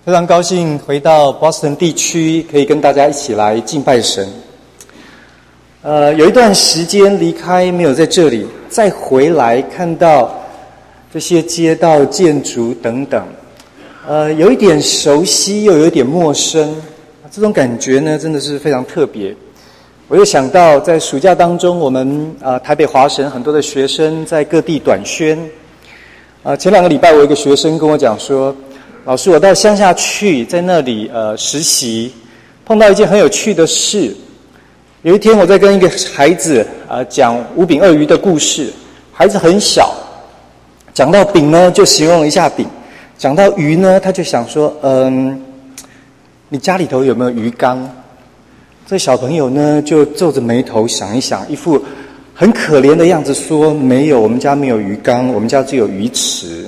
非常高兴回到 Boston 地区，可以跟大家一起来敬拜神。有一段时间离开，没有在这里，再回来看到这些街道、建筑等等，有一点熟悉，又有一点陌生。这种感觉呢，真的是非常特别。我又想到，在暑假当中，我们台北华神很多的学生在各地短宣。前2个礼拜，我有一个学生跟我讲说，老师，我到乡下去，在那里实习，碰到一件很有趣的事。有一天我在跟一个孩子讲五饼二鱼的故事，孩子很小，讲到饼呢就形容一下饼，讲到鱼呢他就想说，你家里头有没有鱼缸？这小朋友呢就皱着眉头想一想，一副很可怜的样子说，没有，我们家没有鱼缸，我们家只有鱼池。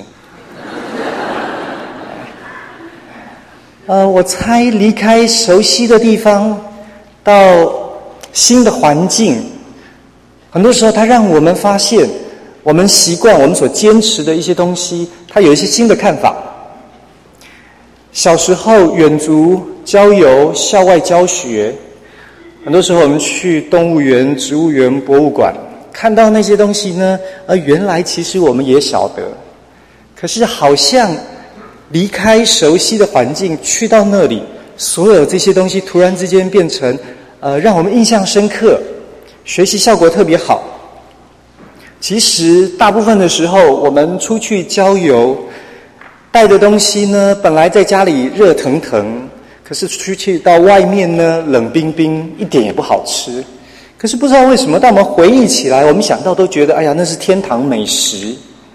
我猜离开熟悉的地方，到新的环境，很多时候它让我们发现，我们习惯我们所坚持的一些东西，它有一些新的看法。小时候远足、郊游、校外教学，很多时候我们去动物园、植物园、博物馆，看到那些东西呢，原来其实我们也晓得，可是好像离开熟悉的环境，去到那里，所有这些东西突然之间变成让我们印象深刻，学习效果特别好。其实大部分的时候，我们出去郊游，带的东西呢，本来在家里热腾腾，可是出去到外面呢，冷冰冰，一点也不好吃。可是不知道为什么，当我们回忆起来，我们想到都觉得，哎呀，那是天堂美食。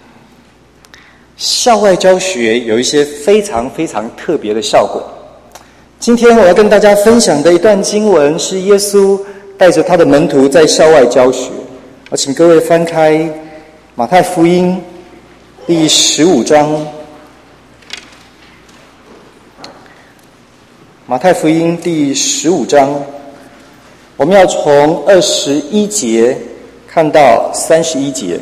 校外教学有一些非常非常特别的效果。今天我要跟大家分享的一段经文是耶稣带着他的门徒在校外教学。我请各位翻开马太福音第15章。马太福音第15章，我们要从21节看到31节。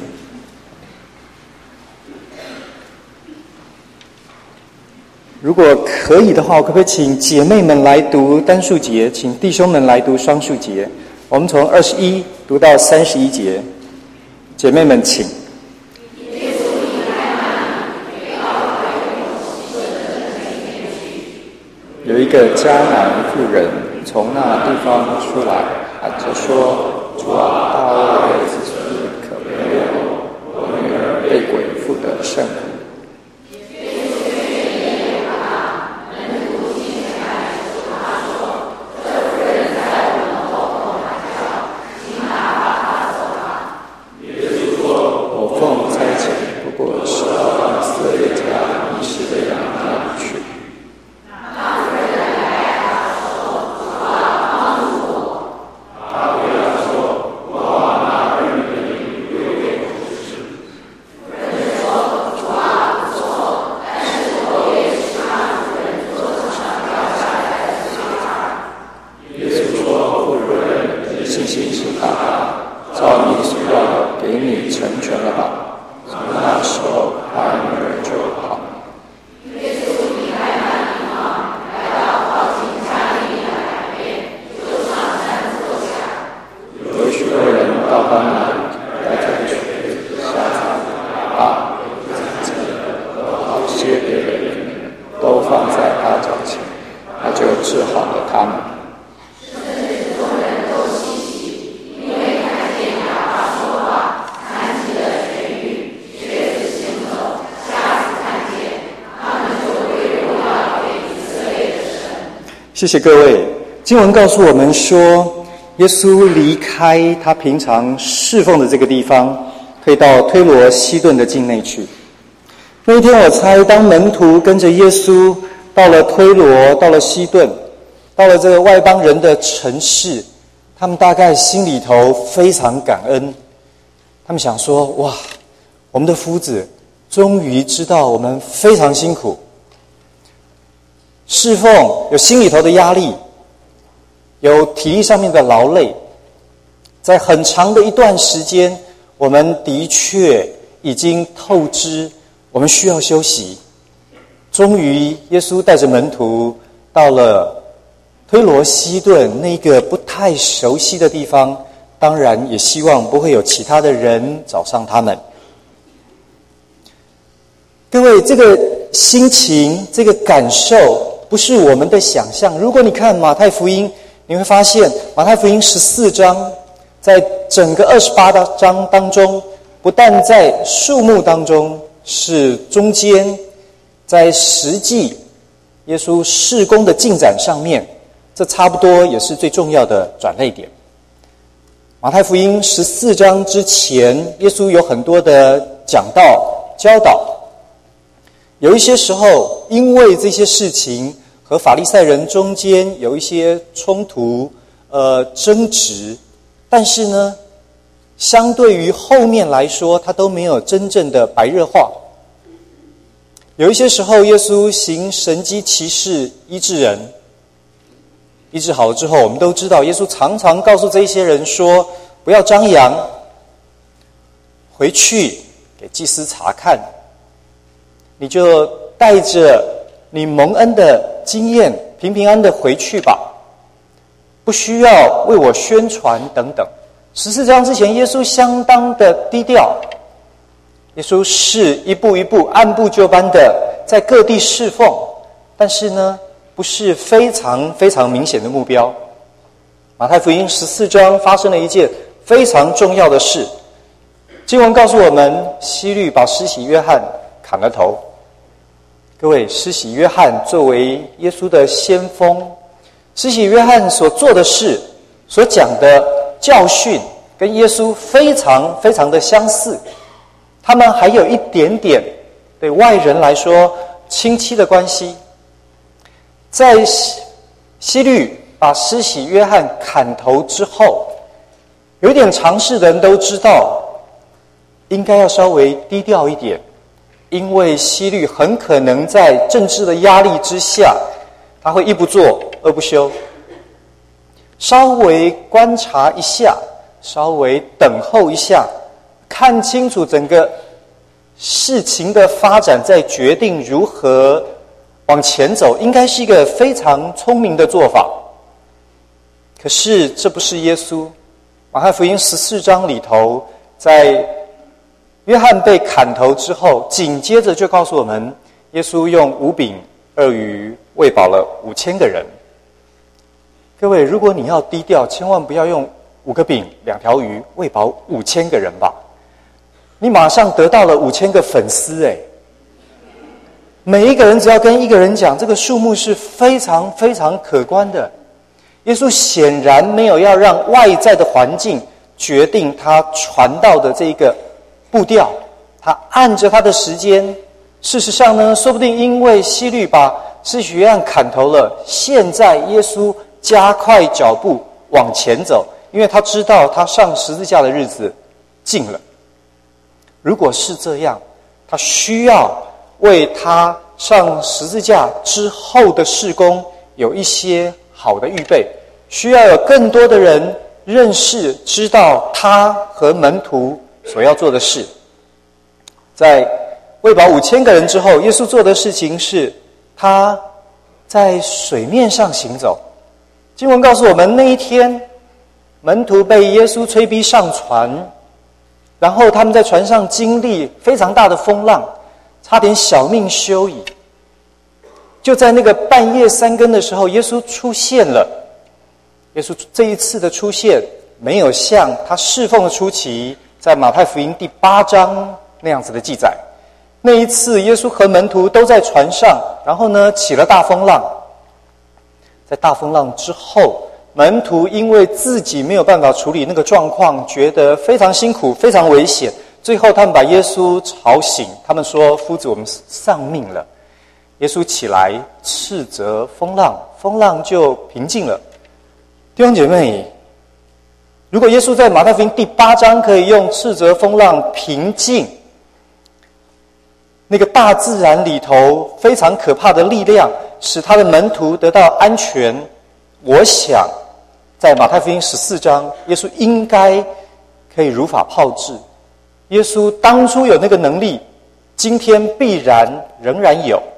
如果可以的话，我可不可以请姐妹们来读单数节，请弟兄们来读双数节？我们从21读到31节，姐妹们请。有一个迦南妇人从那地方出来，喊着说：“主啊，大卫的子孙可怜我，我女儿被鬼附得甚苦。”谢谢各位。经文告诉我们说，耶稣离开他平常侍奉的这个地方，退到推罗西顿的境内去。那一天我猜，当门徒跟着耶稣到了推罗，到了西顿，到了这个外邦人的城市，他们大概心里头非常感恩。他们想说，哇，我们的夫子终于知道我们非常辛苦，侍奉有心里头的压力，有体力上面的劳累，在很长的一段时间，我们的确已经透支，我们需要休息。 终于耶稣带着门徒到了推罗西顿那个不太熟悉的地方，当然也希望不会有其他的人找上他们。各位，这个心情，这个感受不是我们的想象。如果你看马太福音，你会发现马太福音14章，在整个28章当中，不但在数目当中是中间，在实际耶稣事工的进展上面，这差不多也是最重要的转捩点。马太福音14章之前，耶稣有很多的讲道教导，有一些时候因为这些事情和法利赛人中间有一些冲突争执，但是呢，相对于后面来说，他都没有真正的白热化。有一些时候耶稣行神迹奇事医治人，医治好了之后，我们都知道耶稣常常告诉这一些人说，不要张扬，回去给祭司查看，你就带着你蒙恩的经验平平安的回去吧，不需要为我宣传等等。14章之前，耶稣相当的低调，耶稣是一步一步按部就班的在各地侍奉，但是呢，不是非常非常明显的目标。马太福音14章发生了一件非常重要的事，经文告诉我们，希律把施洗约翰砍了头。各位，施洗约翰作为耶稣的先锋，施洗约翰所做的事，所讲的教训，跟耶稣非常非常的相似。他们还有一点点对外人来说亲戚的关系。在希律把施洗约翰砍头之后，有一点常识的人都知道，应该要稍微低调一点，因为希律很可能在政治的压力之下，他会一不做二不休。稍微观察一下，稍微等候一下，看清楚整个事情的发展，再决定如何往前走，应该是一个非常聪明的做法。可是这不是耶稣。马太福音14章里头，在约翰被砍头之后，紧接着就告诉我们，耶稣用5饼2鱼喂饱了5000个人。各位，如果你要低调，千万不要用5个饼2条鱼喂饱5000个人吧，你马上得到了5000个粉丝诶。每一个人只要跟一个人讲，这个数目是非常非常可观的。耶稣显然没有要让外在的环境决定他传道的这个步调，他按着他的时间。事实上呢，说不定因为希律把施洗约翰砍头了，现在耶稣加快脚步往前走，因为他知道他上十字架的日子近了。如果是这样，他需要为他上十字架之后的事工有一些好的预备，需要有更多的人认识知道他和门徒所要做的事。在喂饱5000个人之后，耶稣做的事情是他在水面上行走。经文告诉我们，那一天门徒被耶稣催逼上船，然后他们在船上经历非常大的风浪，差点小命休矣。就在那个半夜3更的时候，耶稣出现了。耶稣这一次的出现，没有像他侍奉的初期在马太福音第8章那样子的记载。那一次耶稣和门徒都在船上，然后呢起了大风浪。在大风浪之后，门徒因为自己没有办法处理那个状况，觉得非常辛苦，非常危险，最后他们把耶稣吵醒，他们说，夫子，我们丧命了。耶稣起来斥责风浪，风浪就平静了。弟兄姐妹，如果耶稣在马太福音第8章可以用斥责风浪平静那个大自然里头非常可怕的力量，使他的门徒得到安全，我想在马太福音14章，耶稣应该可以如法炮制。耶稣当初有那个能力，今天必然仍然有，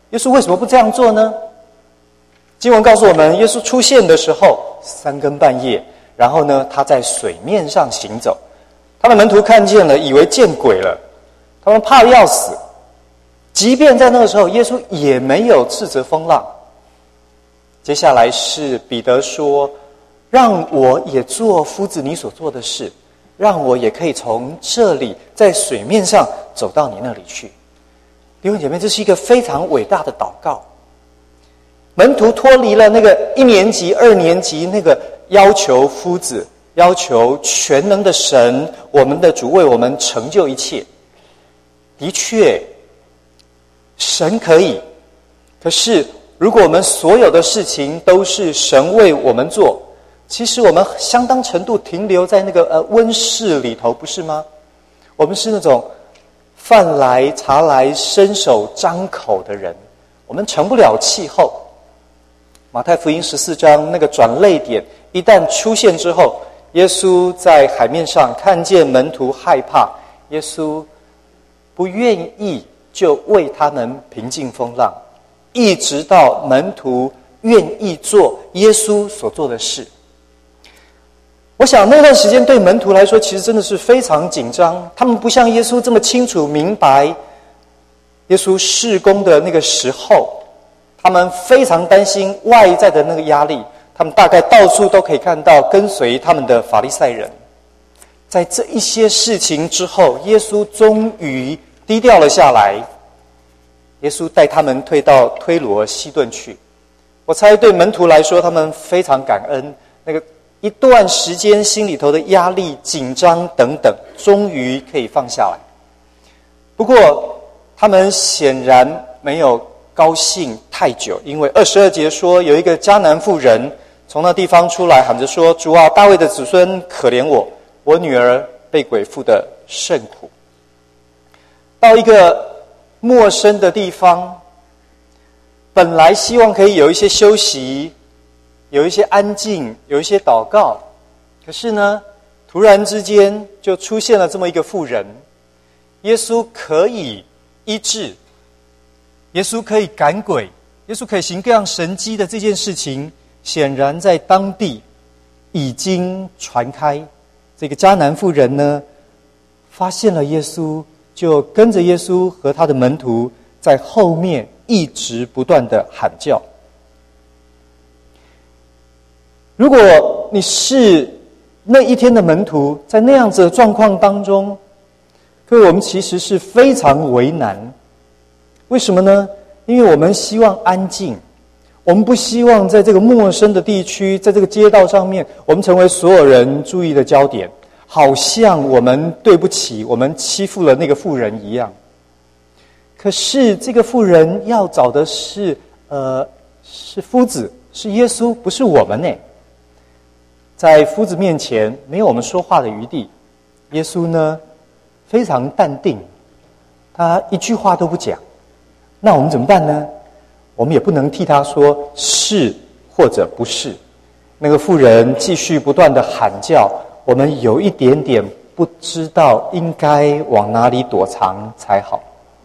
耶稣为什么不这样做呢？经文告诉我们，耶稣出现的时候3更半夜，然后呢，他在水面上行走。他的门徒看见了，以为见鬼了，他们怕得要死。即便在那个时候，耶稣也没有斥责风浪。接下来是彼得说：“让我也做夫子你所做的事，让我也可以从这里在水面上走到你那里去。”弟兄姐妹，这是一个非常伟大的祷告。门徒脱离了那个1年级、2年级那个要求夫子、要求全能的神，我们的主为我们成就一切。的确，神可以，可是如果我们所有的事情都是神为我们做，其实我们相当程度停留在那个温室里头，不是吗？我们是那种饭来茶来伸手张口的人，我们成不了气候。马太福音14章那个转捩点一旦出现之后，耶稣在海面上看见门徒害怕，耶稣不愿意就为他们平静风浪，一直到门徒愿意做耶稣所做的事。我想那段时间对门徒来说其实真的是非常紧张，他们不像耶稣这么清楚明白耶稣事工的那个时候，他们非常担心外在的那个压力，他们大概到处都可以看到跟随他们的法利赛人。在这一些事情之后，耶稣终于低调了下来，耶稣带他们退到推罗西顿去。我猜对门徒来说，他们非常感恩，那个一段时间心里头的压力、紧张等等，终于可以放下来。不过他们显然没有高兴太久，因为22节说，有一个迦南妇人从那地方出来，喊着说：“主啊，大卫的子孙，可怜我，我女儿被鬼附得甚苦。”到一个陌生的地方，本来希望可以有一些休息，有一些安静，有一些祷告，可是呢，突然之间就出现了这么一个妇人。耶稣可以医治，耶稣可以赶鬼，耶稣可以行各样神迹的这件事情，显然在当地已经传开。这个迦南妇人呢，发现了耶稣，就跟着耶稣和他的门徒在后面一直不断的喊叫。如果你是那一天的门徒，在那样子的状况当中，各位，我们其实是非常为难。为什么呢？因为我们希望安静，我们不希望在这个陌生的地区，在这个街道上面，我们成为所有人注意的焦点，好像我们对不起，我们欺负了那个妇人一样。可是这个妇人要找的是夫子，是耶稣，不是我们呢。在夫子面前没有我们说话的余地。耶稣呢非常淡定，他一句话都不讲。那我们怎么办呢？我们也不能替他说是或者不是。那个妇人继续不断的喊叫，我们有一点点不知道应该往哪里躲藏才好。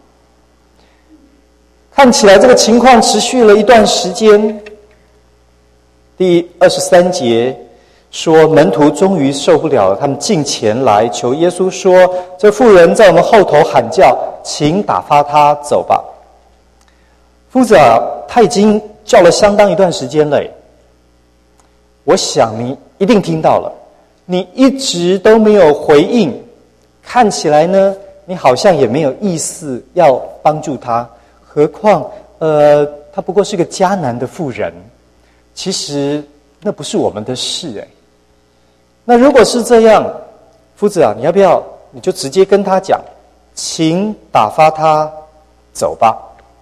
看起来这个情况持续了一段时间。第23节说，门徒终于受不了了，他们进前来求耶稣说：“这妇人在我们后头喊叫，请打发她走吧。”夫子啊，他已经叫了相当一段时间了。我想你一定听到了，你一直都没有回应，看起来呢，你好像也没有意思要帮助他。何况，他不过是个迦南的妇人，其实那不是我们的事。那如果是这样，夫子啊，你要不要你就直接跟他讲，请打发他走吧。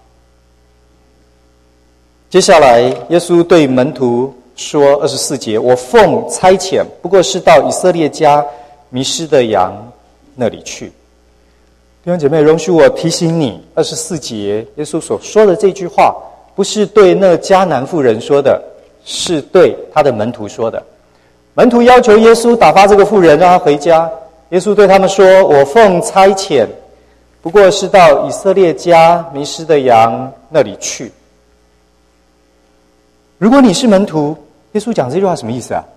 接下来耶稣对门徒说24节，我奉差遣，不过是到以色列家迷失的羊那里去。弟兄姐妹，容许我提醒你，24节耶稣所说的这句话不是对那迦南妇人说的，是对他的门徒说的。门徒要求耶稣打发这个妇人，让他回家。耶稣对他们说，我奉差遣不过是到以色列家迷失的羊那里去。如果你是门徒，耶稣讲这句话什么意思啊？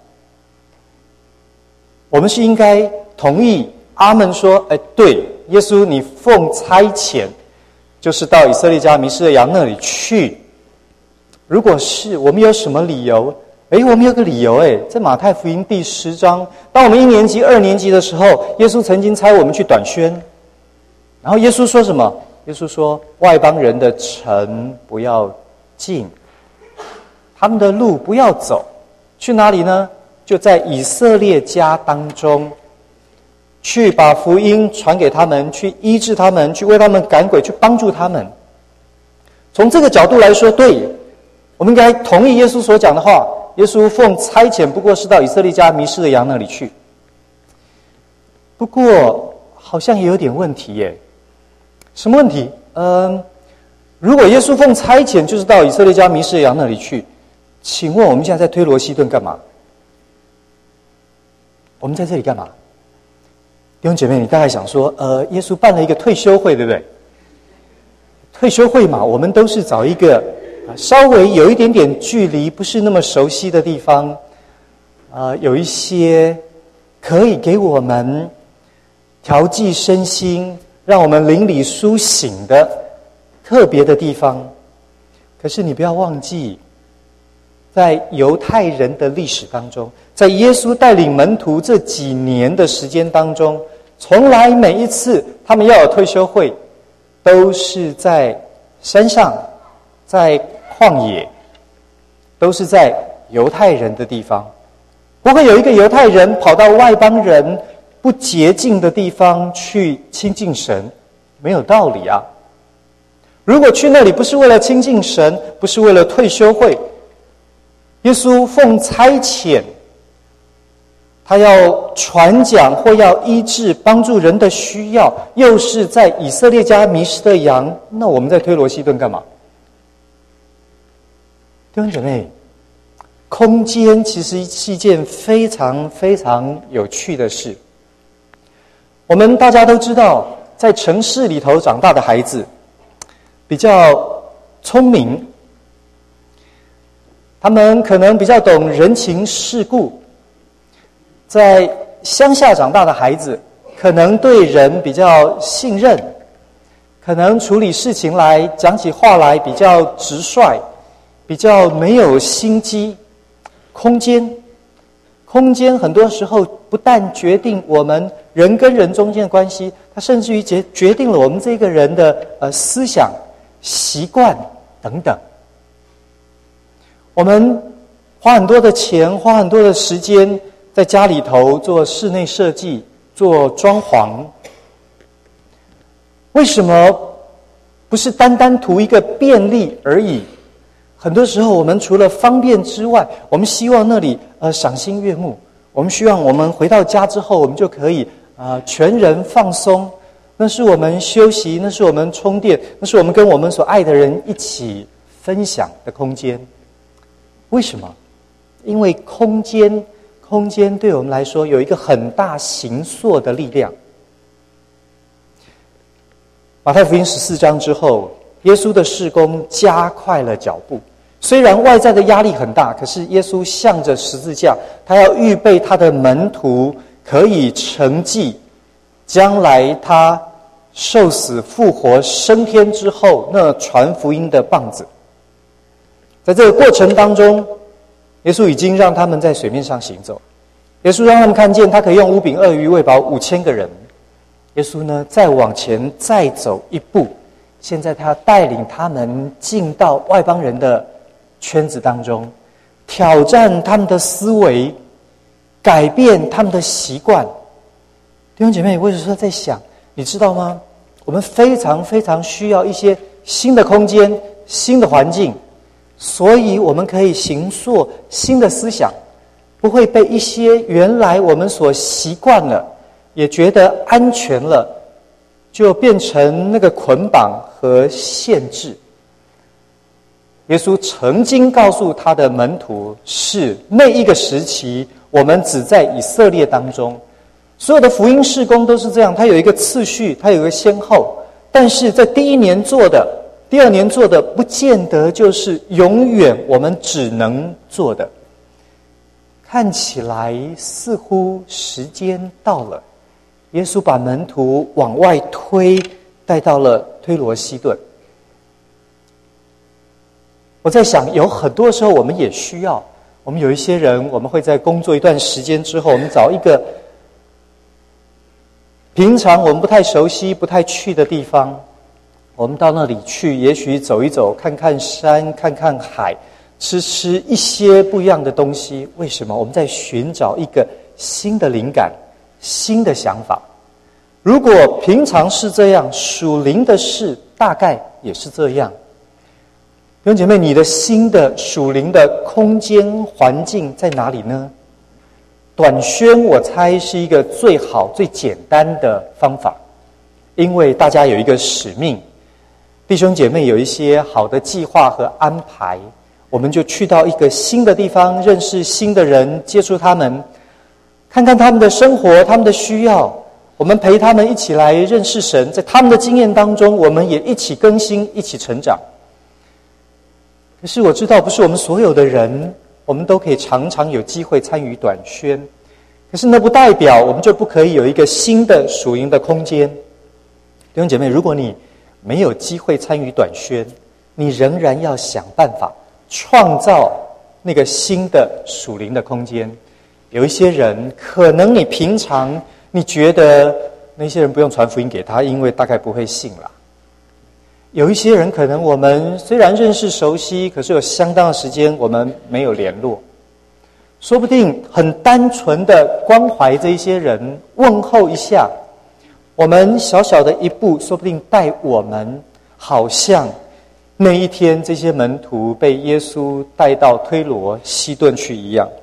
我们是应该同意阿们说，对，耶稣你奉差遣，就是到以色列家迷失的羊那里去。如果是，我们有什么理由？我们有个理由，在马太福音第10章，当我们1年级、2年级的时候，耶稣曾经差我们去短宣，然后耶稣说什么？耶稣说，外邦人的城不要进，他们的路不要走，去哪里呢？就在以色列家当中，去把福音传给他们，去医治他们，去为他们赶鬼，去帮助他们。从这个角度来说，对，我们应该同意耶稣所讲的话。耶稣奉差遣，不过是到以色列家迷失的羊那里去。不过好像也有点问题耶。什么问题？如果耶稣奉差遣就是到以色列家迷失的羊那里去，请问我们现在在推罗西顿干嘛？我们在这里干嘛？弟兄姐妹，你大概想说，耶稣办了一个退休会，对不对？退休会嘛，我们都是找一个稍微有一点点距离，不是那么熟悉的地方，有一些可以给我们调剂身心，让我们灵里苏醒的特别的地方。可是你不要忘记，在犹太人的历史当中，在耶稣带领门徒这几年的时间当中，从来每一次他们要有退休会，都是在山上，在旷野，都是在犹太人的地方。不会有一个犹太人跑到外邦人不洁净的地方去亲近神，没有道理啊。如果去那里不是为了亲近神，不是为了退休会，耶稣奉差遣，他要传讲或要医治帮助人的需要，又是在以色列家迷失的羊，那我们在推罗西顿干嘛？弟兄姐妹，空间其实是一件非常非常有趣的事。我们大家都知道，在城市里头长大的孩子比较聪明，他们可能比较懂人情世故。在乡下长大的孩子可能对人比较信任，可能处理事情来讲起话来比较直率，比较没有心机。空间很多时候不但决定我们人跟人中间的关系，它甚至于决定了我们这个人的思想、习惯等等。我们花很多的钱，花很多的时间在家里头做室内设计，做装潢。为什么不是单单图一个便利而已？很多时候我们除了方便之外，我们希望那里赏心悦目，我们希望我们回到家之后我们就可以全人放松，那是我们休息，那是我们充电，那是我们跟我们所爱的人一起分享的空间。为什么？因为空间对我们来说有一个很大形塑的力量。马太福音14章之后，耶稣的事工加快了脚步。虽然外在的压力很大，可是耶稣向着十字架，他要预备他的门徒可以承继将来他受死复活升天之后那传福音的棒子。在这个过程当中，耶稣已经让他们在水面上行走，耶稣让他们看见他可以用5饼2鱼喂饱5000个人。耶稣呢，再往前再走一步，现在他带领他们进到外邦人的圈子当中，挑战他们的思维，改变他们的习惯。弟兄姐妹，我有时候在想，你知道吗？我们非常非常需要一些新的空间、新的环境，所以我们可以形塑新的思想，不会被一些原来我们所习惯了，也觉得安全了，就变成那个捆绑和限制。耶稣曾经告诉他的门徒，是那一个时期，我们只在以色列当中，所有的福音事工都是这样，它有一个次序，它有一个先后。 但是在第一年做的，第二年做的，不见得就是永远我们只能做的。看起来似乎时间到了，耶稣把门徒往外推，带到了推罗西顿。我在想，有很多时候我们也需要，我们有一些人，我们会在工作一段时间之后，我们找一个平常我们不太熟悉、不太去的地方，我们到那里去，也许走一走，看看山，看看海，吃一些不一样的东西。为什么？我们在寻找一个新的灵感、新的想法。如果平常是这样，属灵的事大概也是这样。弟兄姐妹，你的新的属灵的空间环境在哪里呢？短宣我猜是一个最好最简单的方法，因为大家有一个使命，弟兄姐妹有一些好的计划和安排，我们就去到一个新的地方，认识新的人，接触他们，看看他们的生活，他们的需要，我们陪他们一起来认识神，在他们的经验当中，我们也一起更新，一起成长。可是我知道，不是我们所有的人，我们都可以常常有机会参与短宣。可是那不代表我们就不可以有一个新的属灵的空间。弟兄姐妹，如果你没有机会参与短宣，你仍然要想办法创造那个新的属灵的空间。有一些人，可能你平常你觉得那些人不用传福音给他，因为大概不会信啦。有一些人，可能我们虽然认识熟悉，可是有相当的时间我们没有联络。说不定很单纯的关怀这一些人，问候一下，我们小小的一步，说不定带我们好像那一天这些门徒被耶稣带到推罗西顿去一样。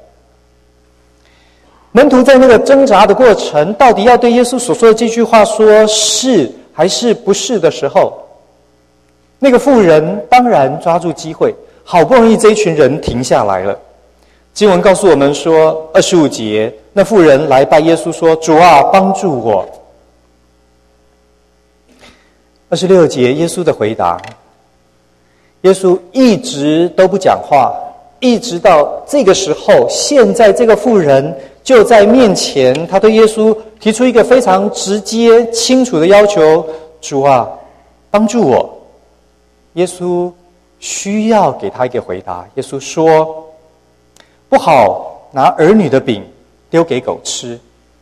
门徒在那个挣扎的过程，到底要对耶稣所说的这句话说是还是不是的时候，那个妇人当然抓住机会，好不容易这一群人停下来了。经文告诉我们说，25节，那妇人来拜耶稣说：“主啊，帮助我。”26节，耶稣的回答，耶稣一直都不讲话，一直到这个时候，现在这个妇人就在面前，他对耶稣提出一个非常直接、清楚的要求：“主啊，帮助我。”耶稣需要给他一个回答。耶稣说：“不好拿儿女的饼丢给狗吃。”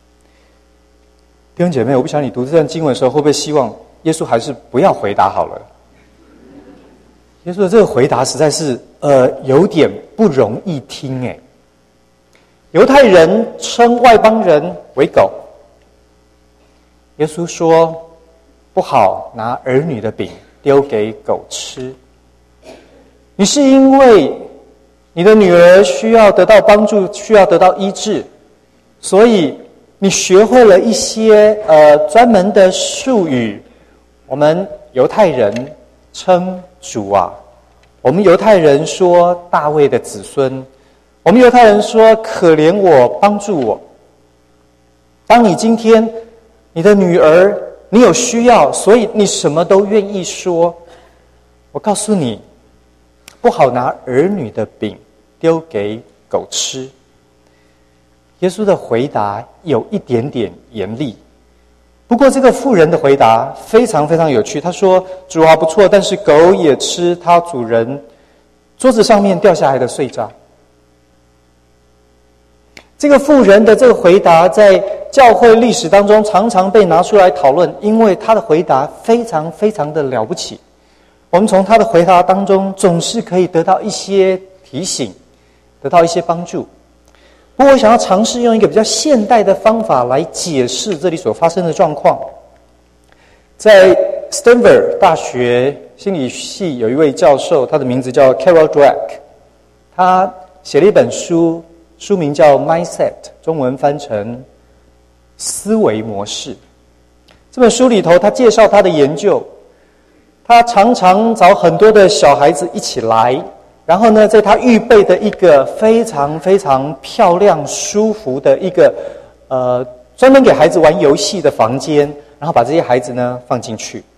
弟兄姐妹，我不晓得你读这段经文的时候，会不会希望耶稣还是不要回答好了？耶稣的这个回答实在是有点不容易听诶。犹太人称外邦人为狗，耶稣说不好拿儿女的饼丢给狗吃。你是因为你的女儿需要得到帮助，需要得到医治，所以你学会了一些专门的术语。我们犹太人称主啊，我们犹太人说大卫的子孙，我们犹太人说可怜我，帮助我。当你今天你的女儿你有需要，所以你什么都愿意说，我告诉你，不好拿儿女的饼丢给狗吃。耶稣的回答有一点点严厉，不过这个妇人的回答非常非常有趣。他说：“主啊，不错，但是狗也吃它主人桌子上面掉下来的碎渣。”这个妇人的这个回答在教会历史当中常常被拿出来讨论，因为她的回答非常非常的了不起。我们从她的回答当中总是可以得到一些提醒，得到一些帮助。不过我想要尝试用一个比较现代的方法来解释这里所发生的状况。在 Stanford 大学心理系有一位教授，他的名字叫 Carol Dweck， 他写了一本书，书名叫 Mindset， 中文翻成思维模式。这本书里头他介绍他的研究，他常常找很多的小孩子一起来，然后呢，在他预备的一个非常非常漂亮舒服的一个专门给孩子玩游戏的房间，然后把这些孩子呢放进去。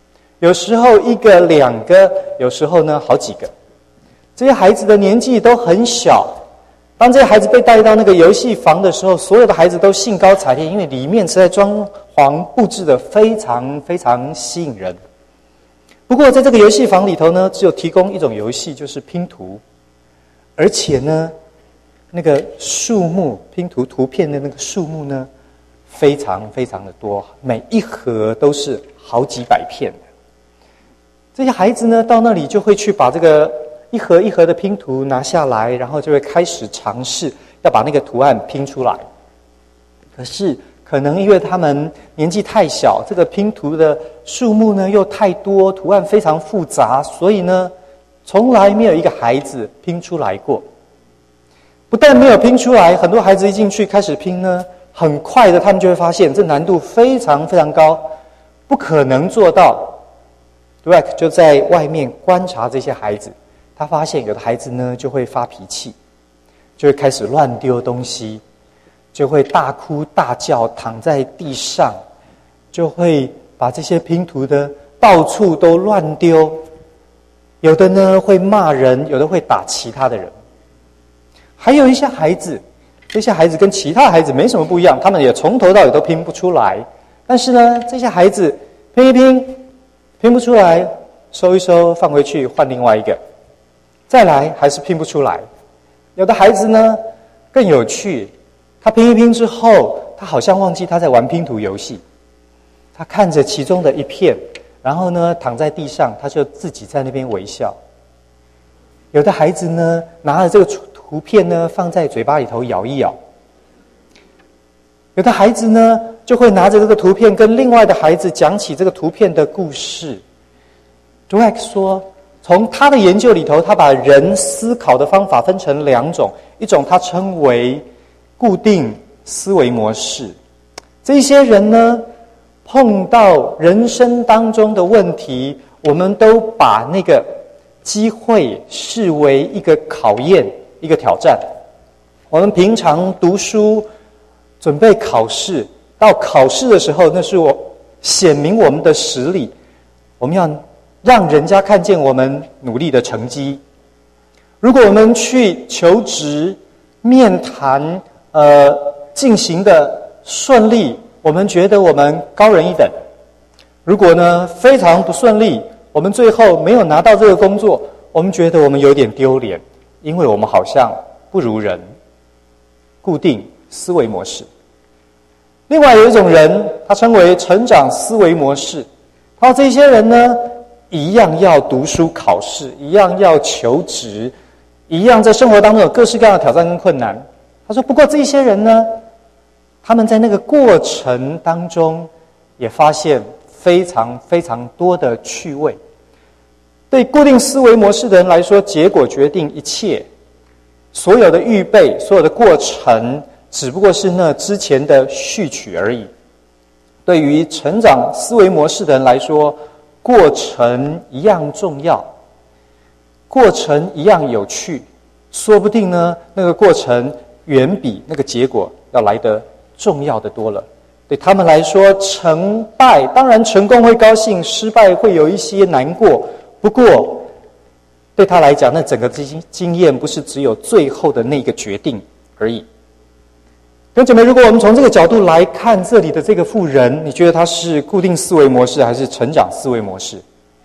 有时候1个、2个，有时候呢好几个。这些孩子的年纪都很小。当这些孩子被带到那个游戏房的时候，所有的孩子都兴高采烈，因为里面实在装潢布置的非常非常吸引人。不过在这个游戏房里头呢，只有提供一种游戏，就是拼图。而且呢，那个数目拼图图片的那个数目呢，非常非常的多，每一盒都是好几百片的。这些孩子呢，到那里就会去把这个一盒一盒的拼图拿下来，然后就会开始尝试要把那个图案拼出来。可是可能因为他们年纪太小，这个拼图的数目呢又太多，图案非常复杂，所以呢从来没有一个孩子拼出来过。不但没有拼出来，很多孩子一进去开始拼呢，很快的他们就会发现这难度非常非常高，不可能做到。Dweck 就在外面观察这些孩子，他发现有的孩子呢就会发脾气，就会开始乱丢东西，就会大哭大叫，躺在地上，就会把这些拼图的到处都乱丢。有的呢会骂人，有的会打其他的人。还有一些孩子，这些孩子跟其他孩子没什么不一样，他们也从头到尾都拼不出来。但是呢，这些孩子拼一拼，拼不出来，收一收，放回去，换另外一个。再来还是拼不出来。有的孩子呢更有趣，他拼一拼之后，他好像忘记他在玩拼图游戏。他看着其中的一片，然后呢躺在地上，他就自己在那边微笑。有的孩子呢拿了这个图片呢放在嘴巴里头咬一咬。有的孩子呢就会拿着这个图片跟另外的孩子讲起这个图片的故事。Dweck 说，从他的研究里头，他把人思考的方法分成2种，一种他称为固定思维模式。这些人呢碰到人生当中的问题，我们都把那个机会视为一个考验，一个挑战。我们平常读书准备考试，到考试的时候，那是显明我们的实力，我们要让人家看见我们努力的成绩。如果我们去求职面谈进行的顺利，我们觉得我们高人一等。如果呢非常不顺利，我们最后没有拿到这个工作，我们觉得我们有点丢脸，因为我们好像不如人。固定思维模式。另外有一种人，他称为成长思维模式。他说这些人呢一样要读书考试，一样要求职，一样在生活当中有各式各样的挑战跟困难。他说不过这些人呢，他们在那个过程当中也发现非常非常多的趣味。对固定思维模式的人来说，结果决定一切，所有的预备，所有的过程只不过是那之前的序曲而已。对于成长思维模式的人来说，过程一样重要，过程一样有趣，说不定呢那个过程远比那个结果要来得重要的多了。对他们来说，成败当然成功会高兴，失败会有一些难过，不过对他来讲，那整个经验不是只有最后的那个决定而已。弟兄姐妹，如果我们从这个角度来看这里的这个妇人，你觉得他是固定思维模式还是成长思维模式？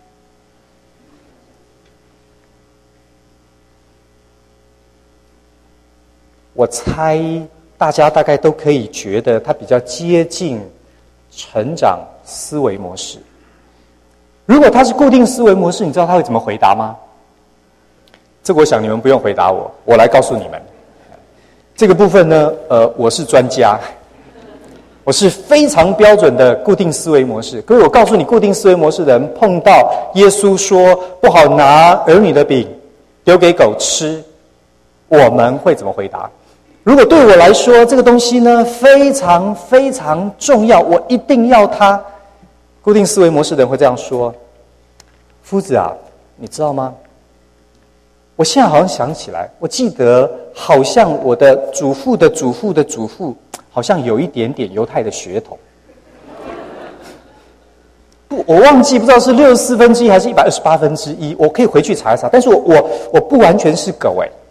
我猜大家大概都可以觉得他比较接近成长思维模式。如果他是固定思维模式，你知道他会怎么回答吗？这个我想你们不用回答我，我来告诉你们。这个部分呢，我是专家，我是非常标准的固定思维模式。各位，我告诉你，固定思维模式的人碰到耶稣说不好拿儿女的饼丢给狗吃，我们会怎么回答？如果对我来说这个东西呢非常非常重要，我一定要它，固定思维模式的人会这样说：夫子啊，你知道吗？我现在好像想起来，我记得好像我的祖父的祖父的祖父好像有一点点犹太的血统。 我忘记不知道是1/64还是128%，我可以回去查一查。但是我不完全是狗哎。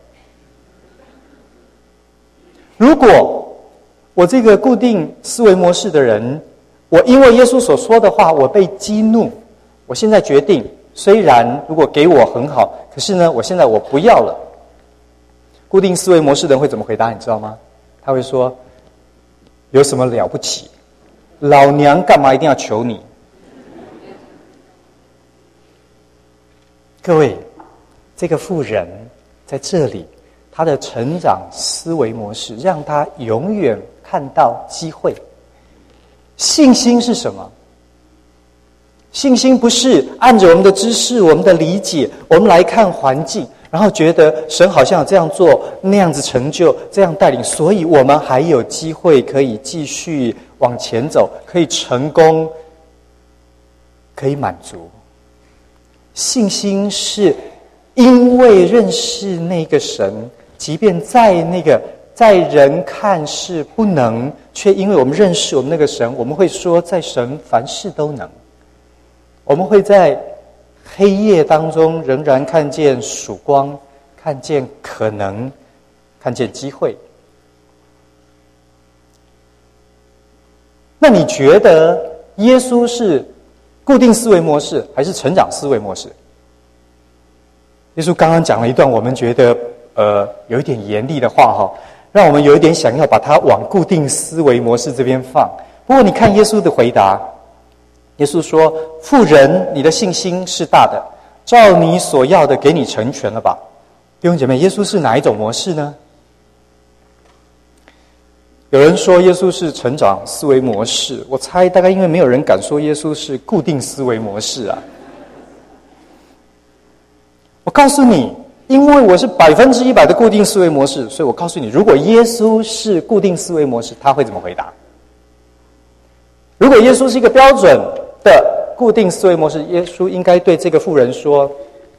如果我这个固定思维模式的人，我因为耶稣所说的话，我被激怒，我现在决定，虽然如果给我很好，可是呢，现在我不要了。固定思维模式的人会怎么回答？你知道吗？他会说：“有什么了不起？老娘干嘛一定要求你？”各位，这个妇人在这里，他的成长思维模式让他永远看到机会。信心是什么？信心不是按着我们的知识、我们的理解，我们来看环境，然后觉得神好像有这样做、那样子成就、这样带领，所以我们还有机会可以继续往前走，可以成功，可以满足。信心是因为认识那个神，即便在人看是不能，却因为我们认识我们那个神，我们会说在神凡事都能。我们会在黑夜当中仍然看见曙光，看见可能，看见机会。那你觉得耶稣是固定思维模式还是成长思维模式？耶稣刚刚讲了一段我们觉得有一点严厉的话哈，让我们有一点想要把它往固定思维模式这边放。不过你看耶稣的回答，耶稣说：“妇人，你的信心是大的，照你所要的给你成全了吧。”弟兄姐妹，耶稣是哪一种模式呢？有人说耶稣是成长思维模式，我猜大概因为没有人敢说耶稣是固定思维模式啊。我告诉你，因为我是100%的固定思维模式，所以我告诉你，如果耶稣是固定思维模式，他会怎么回答？如果耶稣是一个标准的固定思维模式，耶稣应该对这个妇人说：“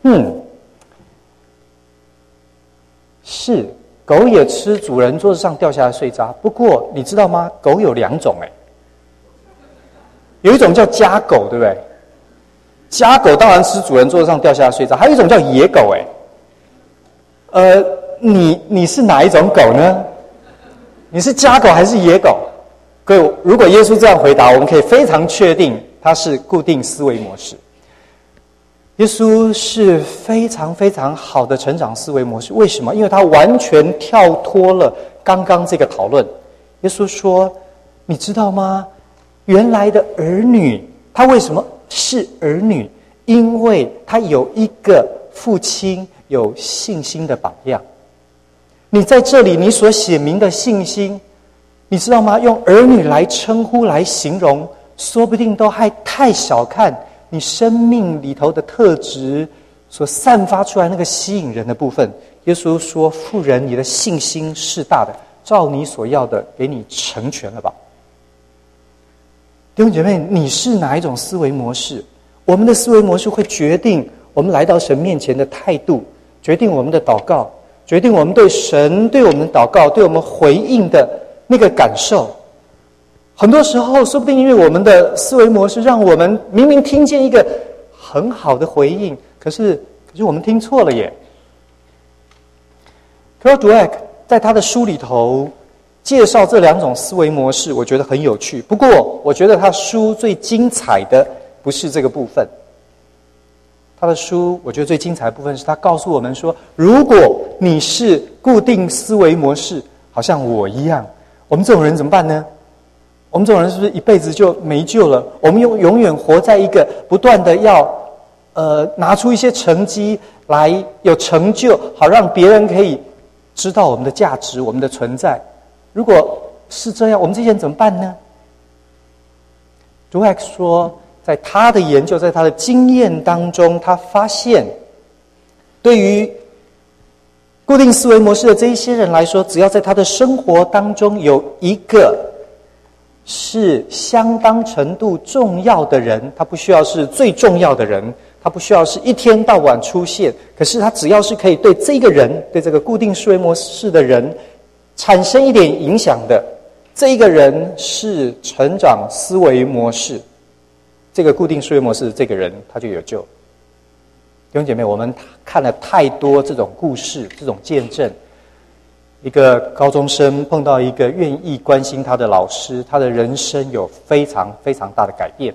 是。狗也吃主人桌子上掉下来碎渣，不过你知道吗？狗有2种有一种叫家狗，对不对？家狗当然吃主人桌子上掉下来碎渣，还有一种叫野狗你是哪一种狗呢？你是家狗还是野狗？各位，如果耶稣这样回答，我们可以非常确定他是固定思维模式。耶稣是非常非常好的成长思维模式，为什么？因为他完全跳脱了刚刚这个讨论。耶稣说：“你知道吗？原来的儿女，他为什么是儿女？因为他有一个父亲有信心的榜样。你在这里，你所写明的信心，你知道吗？用儿女来称呼、来形容，说不定都还太小看你生命里头的特质所散发出来那个吸引人的部分。”耶稣说：“妇人，你的信心是大的，照你所要的给你成全了吧。”弟兄姐妹，你是哪一种思维模式？我们的思维模式会决定我们来到神面前的态度，决定我们的祷告，决定我们对神对我们的祷告、对我们回应的那个感受。很多时候，说不定因为我们的思维模式，让我们明明听见一个很好的回应，可是我们听错了耶。Carol Dweck 在他的书里头介绍这2种思维模式，我觉得很有趣。不过，我觉得他书最精彩的不是这个部分。他的书，我觉得最精彩的部分是他告诉我们说，如果你是固定思维模式，好像我一样，我们这种人怎么办呢？我们这种人是不是一辈子就没救了？我们永远活在一个不断的要拿出一些成绩来有成就，好让别人可以知道我们的价值、我们的存在。如果是这样，我们这些人怎么办呢？Dweck 说，在他的研究，在他的经验当中，他发现，对于固定思维模式的这一些人来说，只要在他的生活当中有一个是相当程度重要的人，他不需要是最重要的人，他不需要是一天到晚出现，可是他只要是可以对这个人，对这个固定思维模式的人产生一点影响的，这一个人是成长思维模式。 这个固定思维模式的这个人他就有救。弟兄姐妹，我们看了太多这种故事，这种见证。一个高中生碰到一个愿意关心他的老师，他的人生有非常非常大的改变。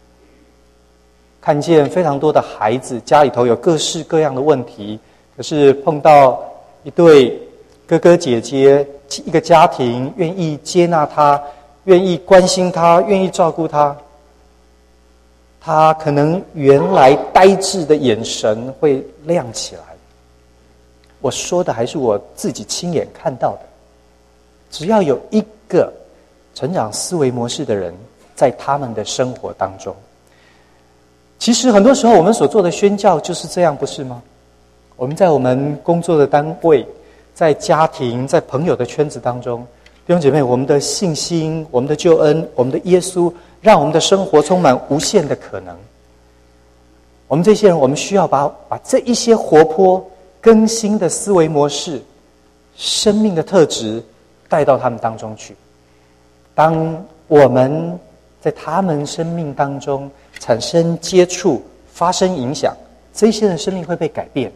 看见非常多的孩子家里头有各式各样的问题，可是碰到一对哥哥姐姐，一个家庭愿意接纳他，愿意关心他，愿意照顾他，他可能原来呆滞的眼神会亮起来。我说的还是我自己亲眼看到的。只要有一个成长思维模式的人在他们的生活当中，其实很多时候我们所做的宣教就是这样，不是吗？我们在我们工作的单位，在家庭，在朋友的圈子当中，弟兄姐妹，我们的信心，我们的救恩，我们的耶稣，让我们的生活充满无限的可能。我们这些人，我们需要把这一些活泼更新的思维模式、生命的特质带到他们当中去。当我们在他们生命当中产生接触、发生影响，这些人生命会被改变。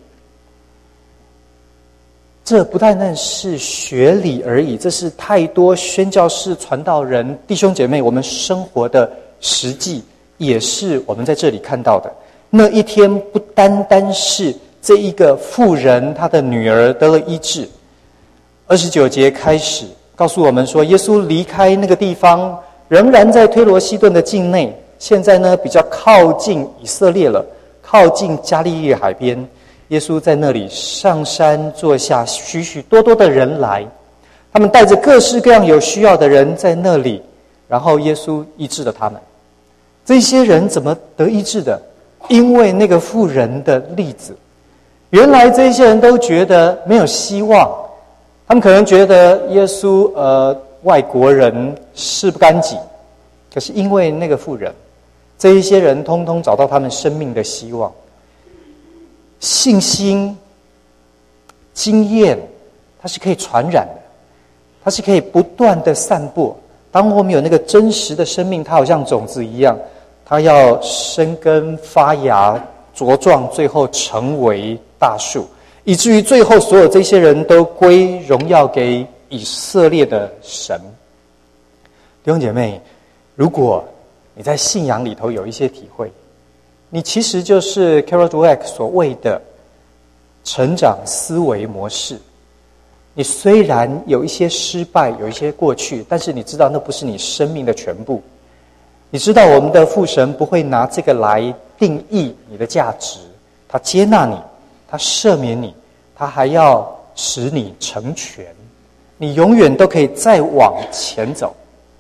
这不单是学理而已，这是太多宣教士、传道人、弟兄姐妹我们生活的实际，也是我们在这里看到的。那一天不单单是这一个妇人她的女儿得了医治。29节开始告诉我们说，耶稣离开那个地方，仍然在推罗西顿的境内，现在呢比较靠近以色列了，靠近加利利海边。耶稣在那里上山坐下，许许多多的人来，他们带着各式各样有需要的人在那里，然后耶稣医治了他们。这些人怎么得医治的？因为那个妇人的例子。原来这些人都觉得没有希望，他们可能觉得耶稣外国人事不干己，可是因为那个妇人，这一些人通通找到他们生命的希望。信心、经验，它是可以传染的，它是可以不断的散播。当我们有那个真实的生命，它好像种子一样，它要生根发芽茁壮，最后成为大树，以至于最后所有这些人都归荣耀给以色列的神。弟兄姐妹，如果你在信仰里头有一些体会，你其实就是 Carol Dweck 所谓的成长思维模式。你虽然有一些失败，有一些过去，但是你知道那不是你生命的全部。你知道我们的父神不会拿这个来定义你的价值，他接纳你，他赦免你，他还要使你成全，你永远都可以再往前走。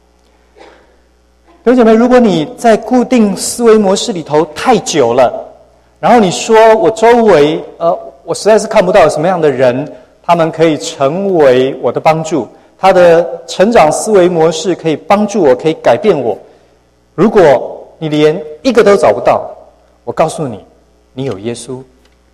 弟兄姐妹，如果你在固定思维模式里头太久了，然后你说我周围我实在是看不到什么样的人他们可以成为我的帮助，他的成长思维模式可以帮助我，可以改变我。如果你连一个都找不到，我告诉你，你有耶稣。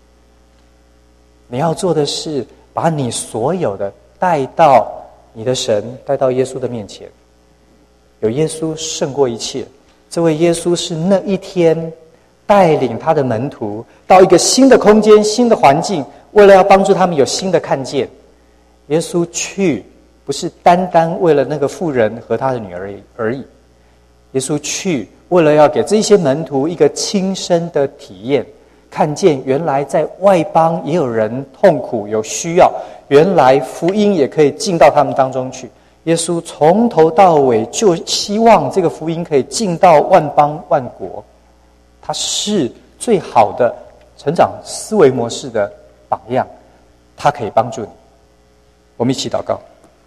你要做的是把你所有的带到你的神，带到耶稣的面前。有耶稣胜过一切。这位耶稣是那一天带领他的门徒到一个新的空间、新的环境，为了要帮助他们有新的看见。耶稣去不是单单为了那个妇人和他的女儿而已，耶稣去为了要给这些门徒一个亲身的体验，看见原来在外邦也有人痛苦有需要，原来福音也可以进到他们当中去。耶稣从头到尾就希望这个福音可以进到万邦万国，他是最好的成长思维模式的榜样，他可以帮助你。我们一起祷告。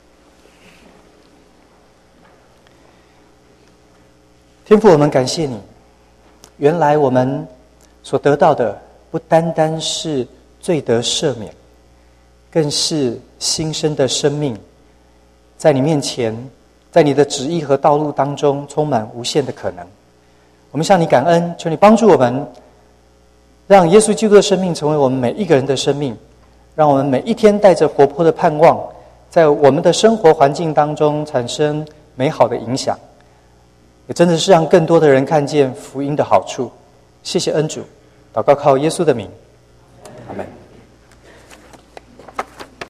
天父，我们感谢你，原来我们所得到的不单单是罪得赦免，更是新生的生命，在你面前，在你的旨意和道路当中充满无限的可能。我们向你感恩，求你帮助我们，让耶稣基督的生命成为我们每一个人的生命，让我们每一天带着活泼的盼望，在我们的生活环境当中产生美好的影响。也也真的是让更多的人看见福音的好处。谢谢恩主，祷告靠耶稣的名，